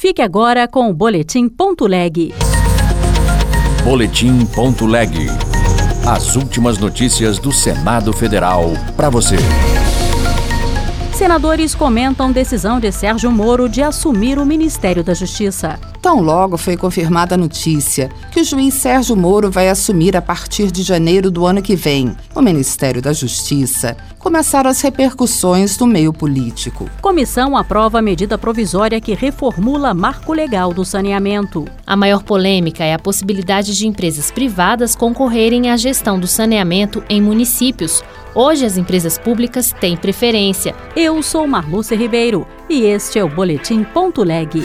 Fique agora com o Boletim.leg. Boletim.leg. As últimas notícias do Senado Federal para você. Senadores comentam decisão de Sérgio Moro de assumir o Ministério da Justiça. Tão logo foi confirmada a notícia que o juiz Sérgio Moro vai assumir a partir de janeiro do ano que vem o Ministério da Justiça, começaram as repercussões no meio político. Comissão aprova a medida provisória que reformula marco legal do saneamento. A maior polêmica é a possibilidade de empresas privadas concorrerem à gestão do saneamento em municípios. Hoje as empresas públicas têm preferência. Eu sou Marlúcia Ribeiro e este é o Boletim.leg.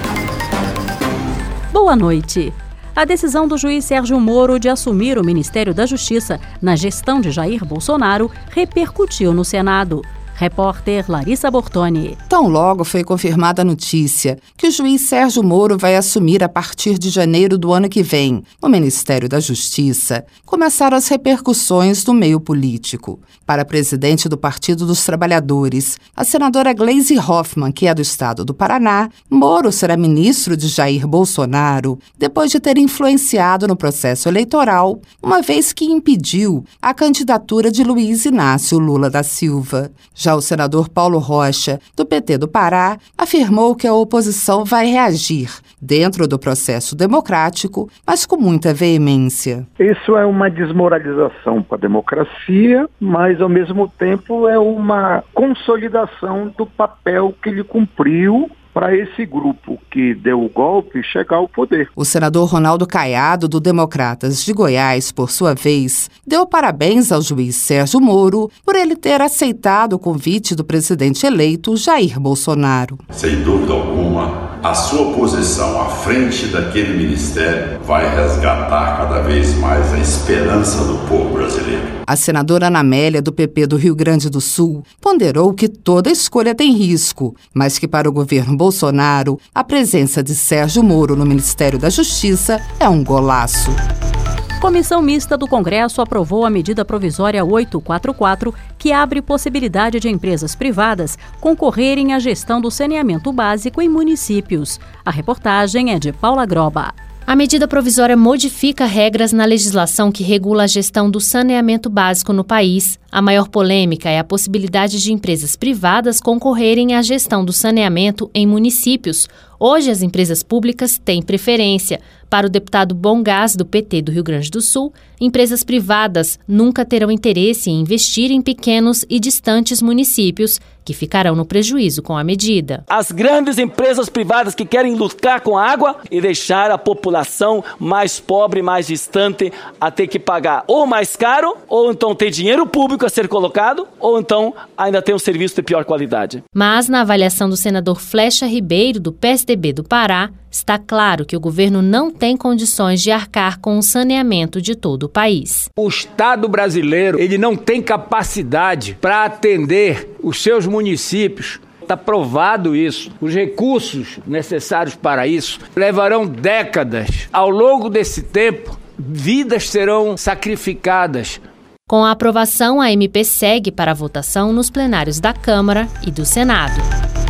Boa noite. A decisão do juiz Sérgio Moro de assumir o Ministério da Justiça na gestão de Jair Bolsonaro repercutiu no Senado. Repórter Larissa Bortoni. Tão logo foi confirmada a notícia que o juiz Sérgio Moro vai assumir a partir de janeiro do ano que vem o Ministério da Justiça, começaram as repercussões no meio político. Para a presidente do Partido dos Trabalhadores, a senadora Gleisi Hoffmann, que é do estado do Paraná, Moro será ministro de Jair Bolsonaro depois de ter influenciado no processo eleitoral, uma vez que impediu a candidatura de Luiz Inácio Lula da Silva. Já o senador Paulo Rocha, do PT do Pará, afirmou que a oposição vai reagir dentro do processo democrático, mas com muita veemência. Isso é uma desmoralização para a democracia, mas ao mesmo tempo é uma consolidação do papel que ele cumpriu para esse grupo que deu o golpe chegar ao poder. O senador Ronaldo Caiado, do Democratas de Goiás, por sua vez, deu parabéns ao juiz Sérgio Moro por ele ter aceitado o convite do presidente eleito Jair Bolsonaro. Sem dúvida alguma, a sua posição à frente daquele ministério vai resgatar cada vez mais a esperança do povo brasileiro. A senadora Ana Amélia, do PP do Rio Grande do Sul, ponderou que toda escolha tem risco, mas que para o governo Bolsonaro, a presença de Sérgio Moro no Ministério da Justiça é um golaço. Comissão Mista do Congresso aprovou a medida provisória 844, que abre possibilidade de empresas privadas concorrerem à gestão do saneamento básico em municípios. A reportagem é de Paula Groba. A medida provisória modifica regras na legislação que regula a gestão do saneamento básico no país. A maior polêmica é a possibilidade de empresas privadas concorrerem à gestão do saneamento em municípios. Hoje, as empresas públicas têm preferência. Para o deputado Bom Gás, do PT do Rio Grande do Sul, empresas privadas nunca terão interesse em investir em pequenos e distantes municípios, que ficarão no prejuízo com a medida. As grandes empresas privadas que querem lucrar com a água e deixar a população mais pobre, mais distante, a ter que pagar ou mais caro, ou então ter dinheiro público a ser colocado, ou então ainda ter um serviço de pior qualidade. Mas, na avaliação do senador Flecha Ribeiro, do PSDB do Pará, está claro que o governo não tem condições de arcar com o saneamento de todo o país. O Estado brasileiro, ele não tem capacidade para atender os seus municípios. Está provado isso. Os recursos necessários para isso levarão décadas. Ao longo desse tempo, vidas serão sacrificadas. Com a aprovação, a MP segue para a votação nos plenários da Câmara e do Senado.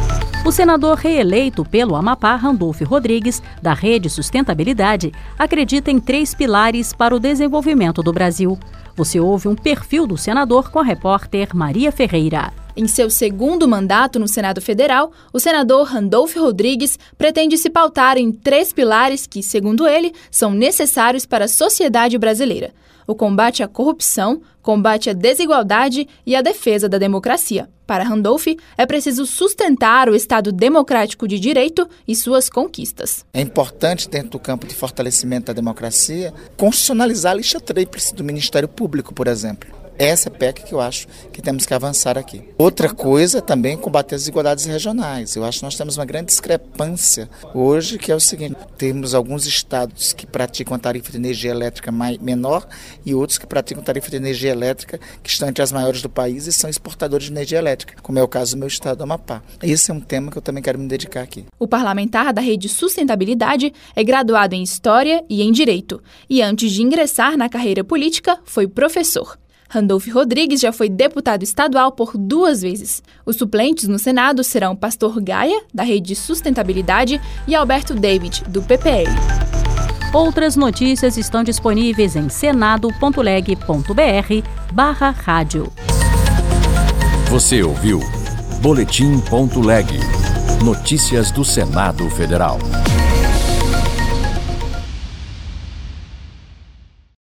O senador reeleito pelo Amapá, Randolfo Rodrigues, da Rede Sustentabilidade, acredita em 3 pilares para o desenvolvimento do Brasil. Você ouve um perfil do senador com a repórter Maria Ferreira. Em seu segundo mandato no Senado Federal, o senador Randolfo Rodrigues pretende se pautar em 3 pilares que, segundo ele, são necessários para a sociedade brasileira: o combate à corrupção, combate à desigualdade e a defesa da democracia. Para Randolph, é preciso sustentar o Estado democrático de direito e suas conquistas. É importante, dentro do campo de fortalecimento da democracia, constitucionalizar a lista tríplice do Ministério Público, por exemplo. Essa é a PEC que eu acho que temos que avançar aqui. Outra coisa também é combater as desigualdades regionais. Eu acho que nós temos uma grande discrepância hoje, que é o seguinte: temos alguns estados que praticam a tarifa de energia elétrica menor e outros que praticam tarifa de energia elétrica que estão entre as maiores do país e são exportadores de energia elétrica, como é o caso do meu estado do Amapá. Esse é um tema que eu também quero me dedicar aqui. O parlamentar da Rede Sustentabilidade é graduado em História e em Direito e, antes de ingressar na carreira política, foi professor. Randolfo Rodrigues já foi deputado estadual por 2 vezes. Os suplentes no Senado serão Pastor Gaia, da Rede Sustentabilidade, e Alberto David, do PPL. Outras notícias estão disponíveis em senado.leg.br/rádio. Você ouviu Boletim.leg. Notícias do Senado Federal.